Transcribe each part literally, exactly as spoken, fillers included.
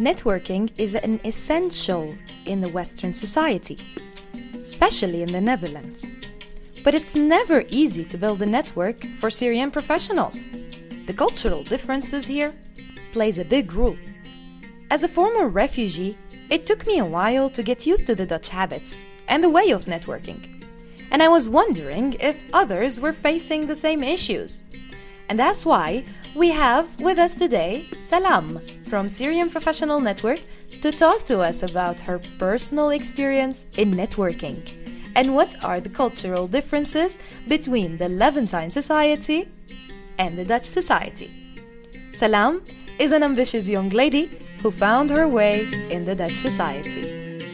Networking is an essential in the Western society, especially in the Netherlands. But it's never easy to build a network for Syrian professionals. The cultural differences here plays a big role. As a former refugee, it took me a while to get used to the Dutch habits and the way of networking. And I was wondering if others were facing the same issues. And that's why we have with us today Salam from Syrian Professional Network to talk to us about her personal experience in networking and what are the cultural differences between the Levantine society and the Dutch society. Salam is an ambitious young lady who found her way in the Dutch society.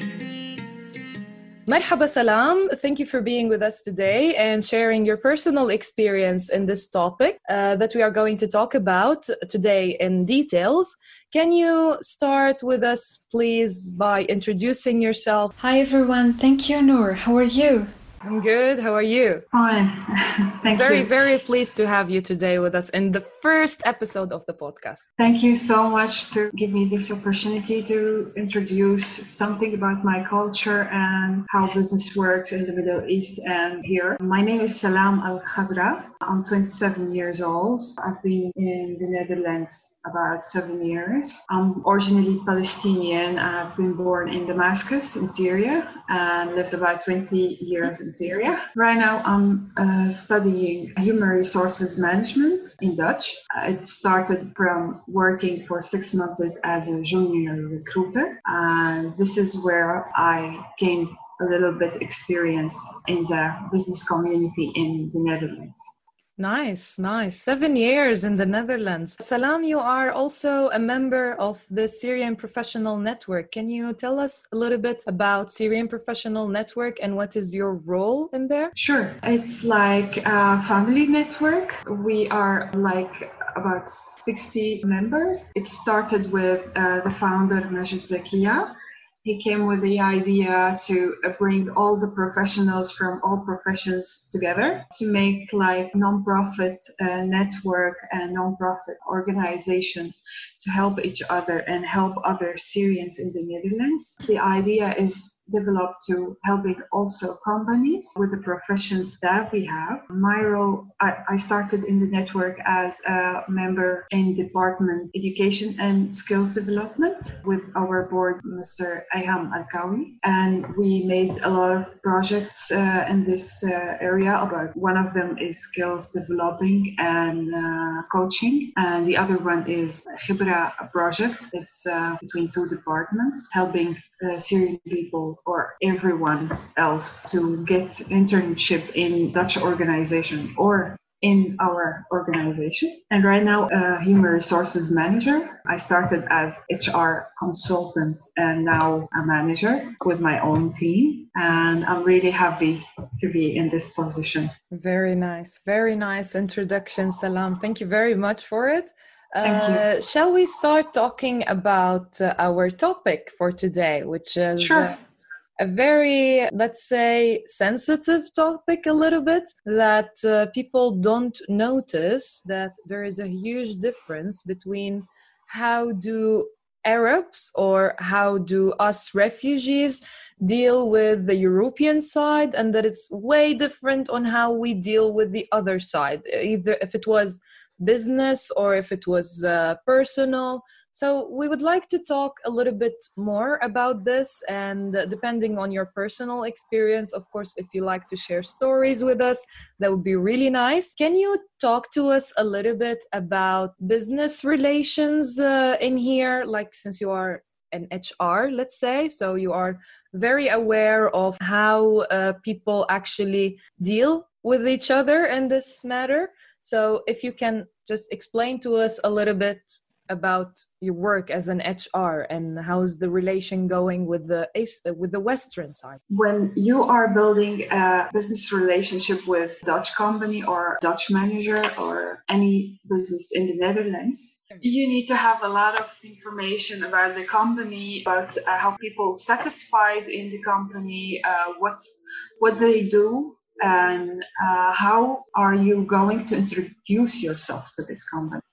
Marhaba Salam, thank you for being with us today and sharing your personal experience in this topic uh, that we are going to talk about today in details. Can you start with us, please, by introducing yourself? Hi everyone, thank you, Noor. How are you? I'm good. How are you? Fine. Thank very, you. Very, very pleased to have you today with us in the first episode of the podcast. Thank you so much to give me this opportunity to introduce something about my culture and how business works in the Middle East and here. My name is Salam Al Khadra. I'm twenty-seven years old. I've been in the Netherlands about seven years. I'm originally Palestinian. I've been born in Damascus in Syria and lived about twenty years in Syria. Right now I'm uh, studying human resources management in Dutch. It started from working for six months as a junior recruiter. And this is where I gained a little bit experience in the business community in the Netherlands. Nice, nice. Seven years in the Netherlands. Salam, you are also a member of the Syrian Professional Network. Can you tell us a little bit about Syrian Professional Network and what is your role in there? Sure. It's like a family network. We are like about sixty members. It started with uh, the founder, Majid Zakia. He came with the idea to bring all the professionals from all professions together to make like non-profit uh, network and non-profit organization to help each other and help other Syrians in the Netherlands. The idea is developed to helping also companies with the professions that we have. My role, I, I started in the network as a member in Department Education and Skills Development with our board, Mister Ayham Al-Kawi. And we made a lot of projects uh, in this uh, area. About one of them is skills developing and uh, coaching. And the other one is Khibra project. It's uh, between two departments, helping uh, Syrian people or everyone else to get internship in Dutch organization or in our organization. And right now, a human resources manager. I started as H R consultant and now a manager with my own team. And I'm really happy to be in this position. Very nice. Very nice introduction, Salam. Thank you very much for it. Thank Uh, you. shall we start talking about uh, our topic for today, which is Sure. uh, a very, let's say, sensitive topic a little bit, that uh, people don't notice that there is a huge difference between how do Arabs or how do us refugees deal with the European side, and that it's way different on how we deal with the other side, either if it was business or if it was uh, personal. So we would like to talk a little bit more about this, and uh, depending on your personal experience, of course, if you like to share stories with us, that would be really nice. Can you talk to us a little bit about business relations uh, in here, like since you are an H R, let's say, so you are very aware of how uh, people actually deal with each other in this matter. So if you can just explain to us a little bit about your work as an H R and how's the relation going with the with the Western side. When you are building a business relationship with Dutch company or Dutch manager or any business in the Netherlands, you need to have a lot of information about the company, about uh, how people satisfied in the company, uh, what what they do, and uh, how are you going to introduce yourself to this company.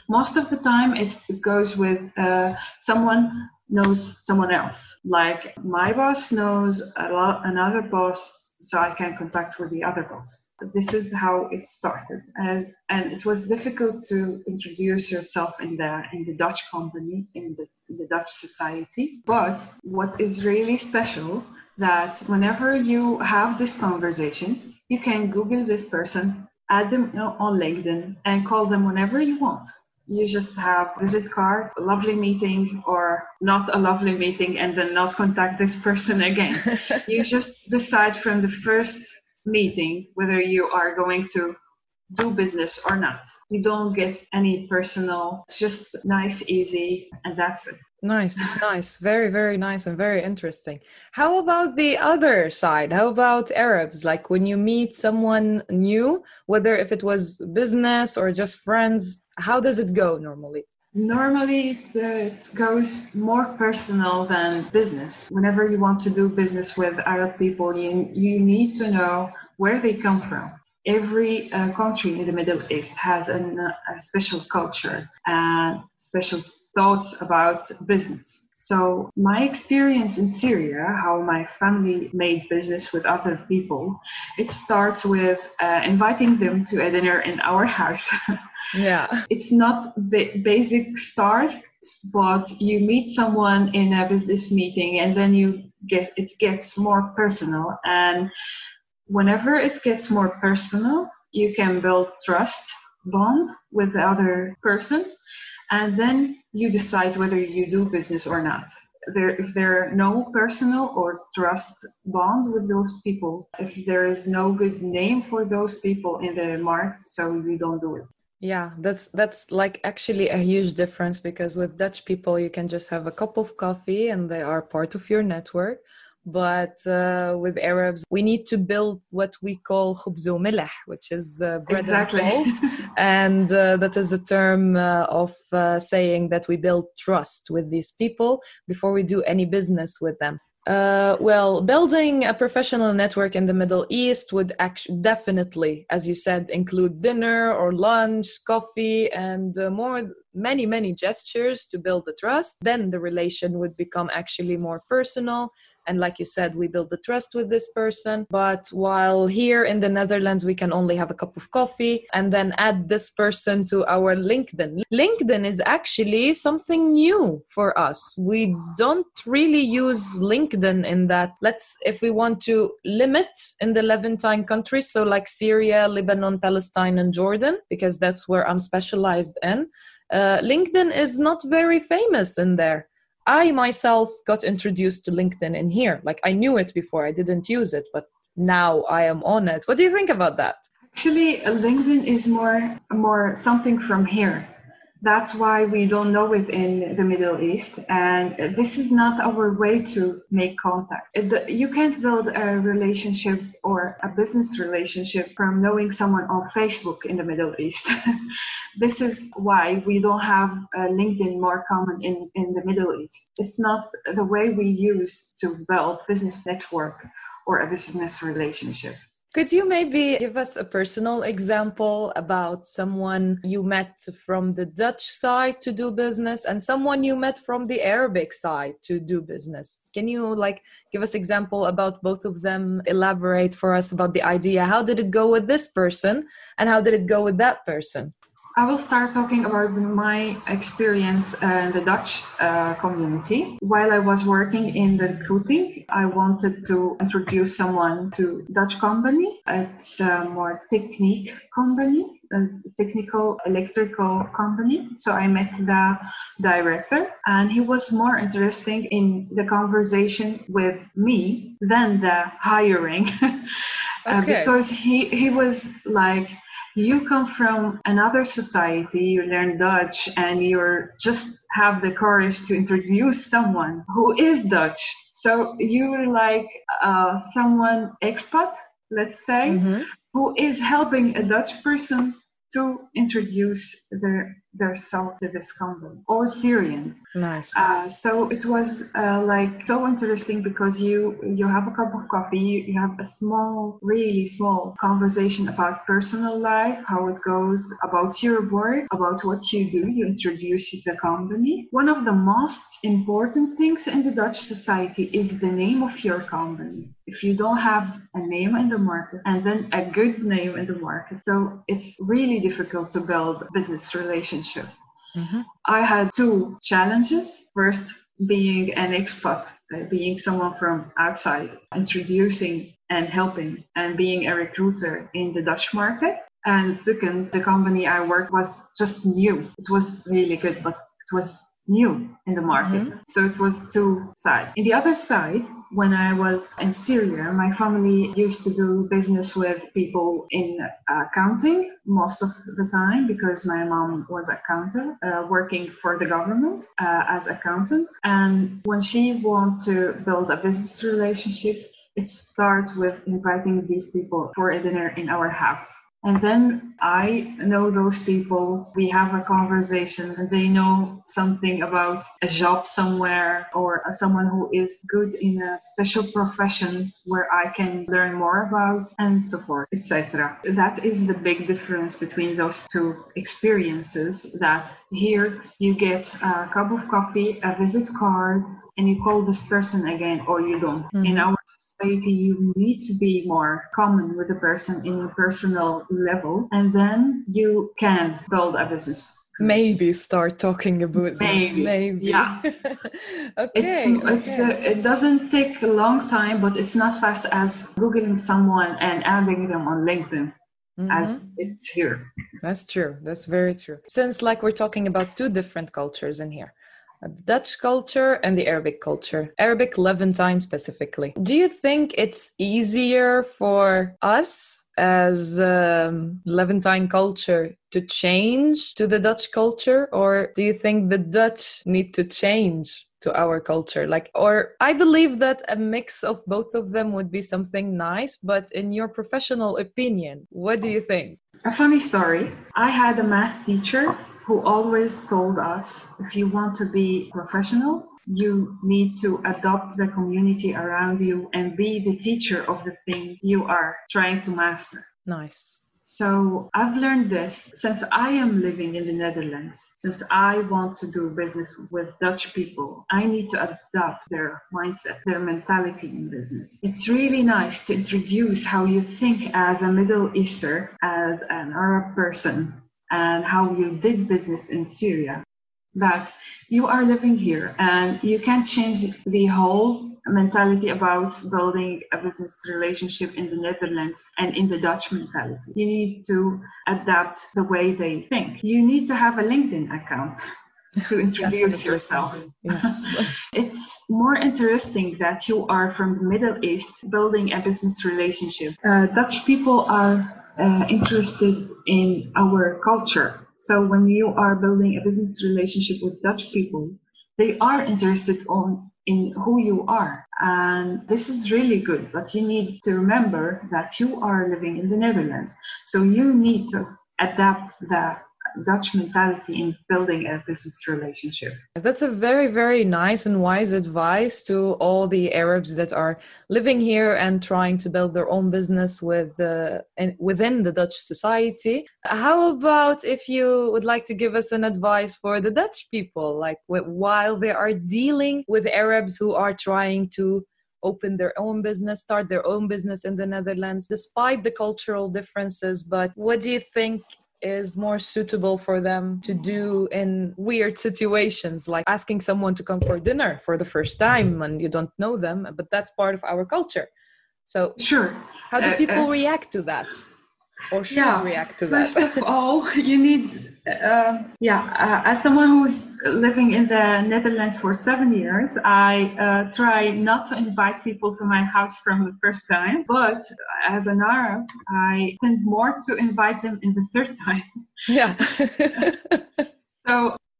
Most of the time it's, it goes with uh, someone knows someone else. Like my boss knows a lot, another boss, so I can contact with the other boss. This is how it started, and and it was difficult to introduce yourself in the in the Dutch company, in the, in the Dutch society. But what is really special, that whenever you have this conversation, you can Google this person, add them on LinkedIn, and call them whenever you want. You just have a visit card, a lovely meeting, or not a lovely meeting, and then not contact this person again. You just decide from the first meeting whether you are going to do business or not. You don't get any personal, it's just nice, easy, and that's it. Nice, nice. Very, very nice and very interesting. How about the other side? How about Arabs? Like when you meet someone new, whether if it was business or just friends, how does it go normally? Normally, it, uh, it goes more personal than business. Whenever you want to do business with Arab people, you, you need to know where they come from. Every uh, country in the Middle East has an, uh, a special culture and special thoughts about business. So my experience in Syria, how my family made business with other people, it starts with uh, inviting them to a dinner in our house. Yeah. It's not the basic start, but you meet someone in a business meeting and then you get, it gets more personal. And whenever it gets more personal, you can build trust, bond with the other person, and then you decide whether you do business or not. There, if there are no personal or trust bond with those people, if there is no good name for those people in the market, so you don't do it. Yeah, that's that's like actually a huge difference, because with Dutch people you can just have a cup of coffee and they are part of your network. But uh, with Arabs, we need to build what we call khubz wa milh, which is uh, bread Exactly. and salt. And uh, that is a term uh, of uh, saying that we build trust with these people before we do any business with them. Uh, well, building a professional network in the Middle East would actually definitely, as you said, include dinner or lunch, coffee, and uh, more, many, many gestures to build the trust. Then the relation would become actually more personal. And like you said, we build the trust with this person. But while here in the Netherlands, we can only have a cup of coffee and then add this person to our LinkedIn. LinkedIn is actually something new for us. We don't really use LinkedIn in that. Let's, if we want to limit in the Levantine countries, so like Syria, Lebanon, Palestine, and Jordan, because that's where I'm specialized in, uh, LinkedIn is not very famous in there. I myself got introduced to LinkedIn in here. Like I knew it before, I didn't use it, but now I am on it. What do you think about that? Actually, LinkedIn is more more something from here. That's why we don't know it in the Middle East. And this is not our way to make contact. It, you can't build a relationship or a business relationship from knowing someone on Facebook in the Middle East. This is why we don't have uh, LinkedIn more common in, in the Middle East. It's not the way we use to build business network or a business relationship. Could you maybe give us a personal example about someone you met from the Dutch side to do business and someone you met from the Arabic side to do business? Can you like give us example about both of them? Elaborate for us about the idea. How did it go with this person and how did it go with that person? I will start talking about my experience in the Dutch uh, community. While I was working in the recruiting, I wanted to introduce someone to Dutch company. It's a more technique company, a technical electrical company. So I met the director and he was more interested in the conversation with me than the hiring. uh, Okay. Because he, he was like, you come from another society, you learn Dutch, and you just have the courage to introduce someone who is Dutch. So you're like uh, someone expat, let's say, mm-hmm. who is helping a Dutch person to introduce the themselves to this company, or Syrians. Nice. Uh, so it was uh, like so interesting because you you have a cup of coffee, you, you have a small, really small conversation about personal life, how it goes, about your work, about what you do. You introduce the company. One of the most important things in the Dutch society is the name of your company. If you don't have a name in the market and then a good name in the market, so it's really difficult to build a business relationship. Mm-hmm. I had two challenges. First, being an expat, uh, being someone from outside, introducing and helping and being a recruiter in the Dutch market. And second, the company I worked was just new. It was really good, but it was new in the market. Mm-hmm. So it was two sides. In the other side, when I was in Syria, my family used to do business with people in accounting most of the time because my mom was an accountant uh, working for the government uh, as accountant. And when she wanted to build a business relationship, it starts with inviting these people for a dinner in our house. And then I know those people, we have a conversation, and they know something about a job somewhere or someone who is good in a special profession where I can learn more about and so forth, et cetera. That is the big difference between those two experiences, that here you get a cup of coffee, a visit card, and you call this person again, or you don't. Mm-hmm. In our society, you need to be more common with the person in a personal level, and then you can build a business. Maybe start talking about business. Maybe, Maybe. Yeah. okay. It's, okay. it's uh, it doesn't take a long time, but it's not fast as Googling someone and adding them on LinkedIn. Mm-hmm. As it's here. That's true. That's very true. Since like we're talking about two different cultures in here. The Dutch culture and the Arabic culture, Arabic Levantine specifically. Do you think it's easier for us as um, Levantine culture to change to the Dutch culture, or do you think the Dutch need to change to our culture? Like, or I believe that a mix of both of them would be something nice, but in your professional opinion, what do you think? A funny story. I had a math teacher who always told us, if you want to be professional, you need to adopt the community around you and be the teacher of the thing you are trying to master. Nice. So I've learned this since I am living in the Netherlands. Since I want to do business with Dutch people, I need to adopt their mindset, their mentality in business. It's really nice to introduce how you think as a Middle Eastern, as an Arab person, and how you did business in Syria, that you are living here and you can't change the whole mentality about building a business relationship in the Netherlands and in the Dutch mentality. You need to adapt the way they think. You need to have a LinkedIn account to introduce yourself. Yes. It's more interesting that you are from the Middle East building a business relationship. Uh, Dutch people are Uh, interested in our culture. So when you are building a business relationship with Dutch people, they are interested on in who you are. And this is really good, but you need to remember that you are living in the Netherlands. So you need to adapt the Dutch mentality in building a business relationship. That's a very, very nice and wise advice to all the Arabs that are living here and trying to build their own business with uh, and within the Dutch society. How about if you would like to give us an advice for the Dutch people, like w- while they are dealing with Arabs who are trying to open their own business, start their own business in the Netherlands, despite the cultural differences, but what do you think is more suitable for them to do in weird situations, like asking someone to come for dinner for the first time and you don't know them, but that's part of our culture. So sure, how do people uh, uh, react to that, or should yeah, react to first that? First of all, you need uh, yeah uh, as someone who's living in the Netherlands for seven years, I uh, try not to invite people to my house from the first time, but as an Arab, I tend more to invite them in the third time. Yeah. So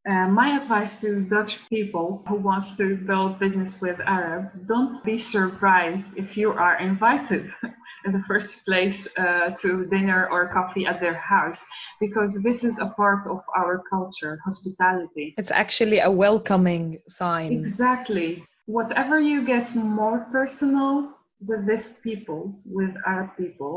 Uh, my advice to Dutch people who wants to build business with Arab, don't be surprised if you are invited in the first place uh, to dinner or coffee at their house, because this is a part of our culture, hospitality. It's actually a welcoming sign. Exactly. Whatever you get more personal with these people, with Arab people,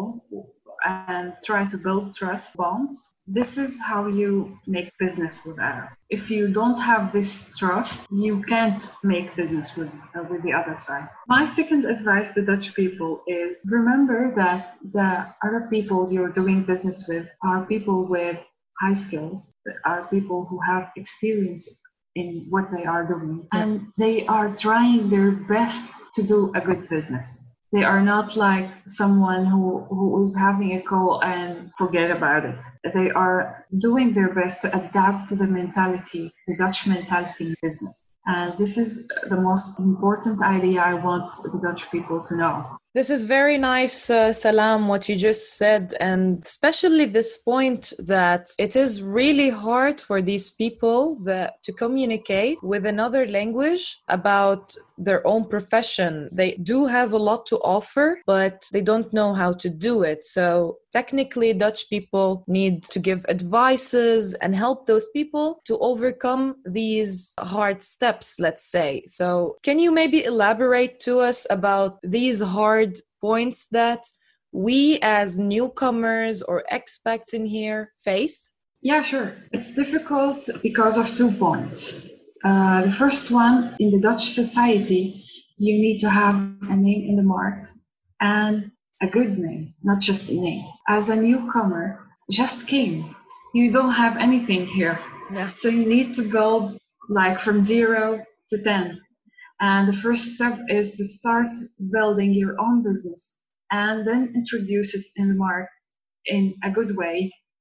and try to build trust bonds, this is how you make business with Arab. If you don't have this trust, you can't make business with uh, with the other side. My second advice to Dutch people is remember that the Arab people you're doing business with are people with high skills, are people who have experience in what they are doing, and they are trying their best to do a good business. They are not like someone who, who is having a call and forget about it. They are doing their best to adapt to the mentality, the Dutch mentality in business. And this is the most important idea I want the Dutch people to know. This is very nice, uh, Salam, what you just said, and especially this point that it is really hard for these people that, to communicate with another language about their own profession. They do have a lot to offer, but they don't know how to do it. So technically, Dutch people need to give advices and help those people to overcome these hard steps, let's say. So can you maybe elaborate to us about these hard points that we as newcomers or expats in here face? Yeah, sure. It's difficult because of two points. Uh, the first one, in the Dutch society, you need to have a name in the market and a good name, not just a name. As a newcomer, just came. You don't have anything here. Yeah. So you need to build like from zero to ten. And the first step is to start building your own business and then introduce it in the market in a good way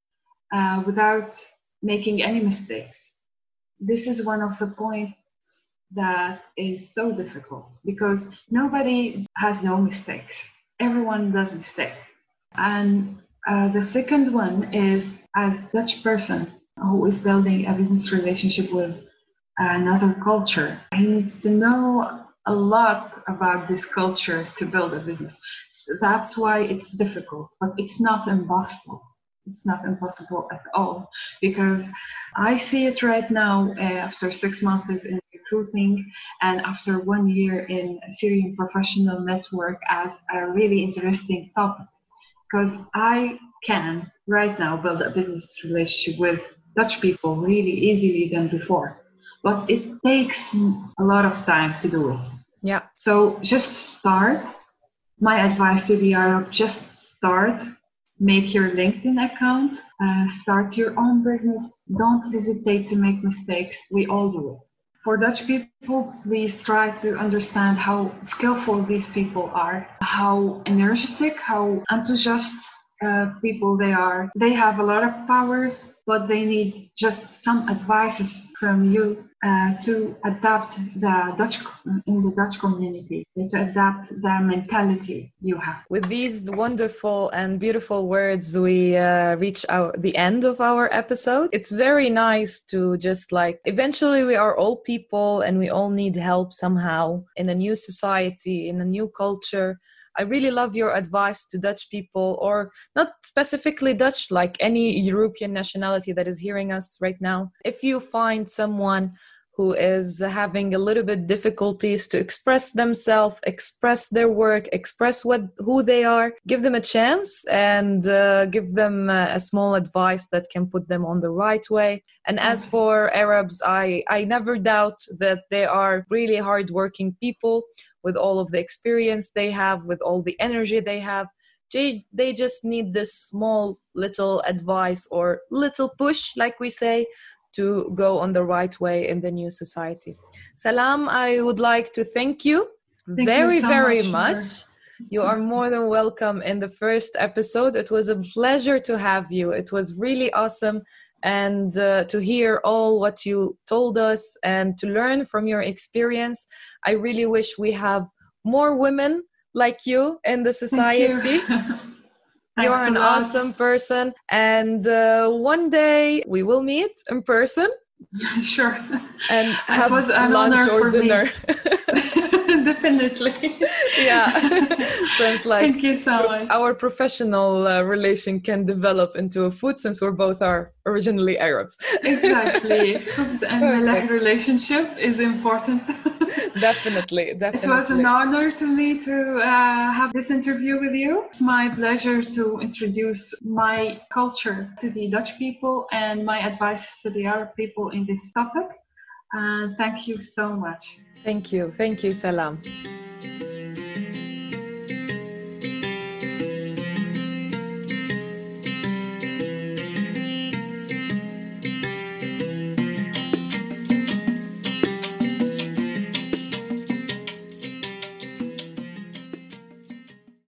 uh, without making any mistakes. This is one of the points that is so difficult because nobody has no mistakes. Everyone does mistakes. And uh, the second one is, as Dutch person who is building a business relationship with another culture, he needs to know a lot about this culture to build a business. So that's why it's difficult, but it's not impossible. It's not impossible at all, because I see it right now uh, after six months in recruiting and after one year in Syrian Professional Network as a really interesting topic, because I can right now build a business relationship with Dutch people really easily than before, but it takes a lot of time to do it. Yeah. So just start. My advice to the Arab, just start. Make your LinkedIn account, uh, start your own business. Don't hesitate to make mistakes. We all do it. For Dutch people, please try to understand how skillful these people are, how energetic, how enthusiastic uh, people they are. They have a lot of powers, but they need just some advices from you uh, to adapt the Dutch in the Dutch community, to adapt the mentality you have. With these wonderful and beautiful words, we uh, reach our, the end of our episode. It's very nice to just like, eventually we are all people and we all need help somehow in a new society, in a new culture. I really love your advice to Dutch people, or not specifically Dutch, like any European nationality that is hearing us right now. If you find someone who is having a little bit difficulties to express themselves, express their work, express what who they are, give them a chance and uh, give them uh, a small advice that can put them on the right way. And as for Arabs, I, I never doubt that they are really hardworking people with all of the experience they have, with all the energy they have. They, they just need this small little advice or little push, like we say, to go on the right way in the new society. Salam, I would like to thank you thank very, you so very much. much. You are more than welcome in the first episode. It was a pleasure to have you. It was really awesome. And uh, to hear all what you told us and to learn from your experience. I really wish we have more women like you in the society. You are an awesome person, and uh, one day we will meet in person. Sure. And have it was an lunch honor or for dinner. Me. Definitely. Yeah. Sounds like Thank you so prof- much. our professional uh, relation can develop into a food, since we're both are originally Arabs. Exactly. Khubz and Malak relationship is important. Definitely, definitely. It was an honor to me to uh, have this interview with you. It's my pleasure to introduce my culture to the Dutch people and my advice to the Arab people in this topic. Uh, thank you so much. Thank you. Thank you, Salam.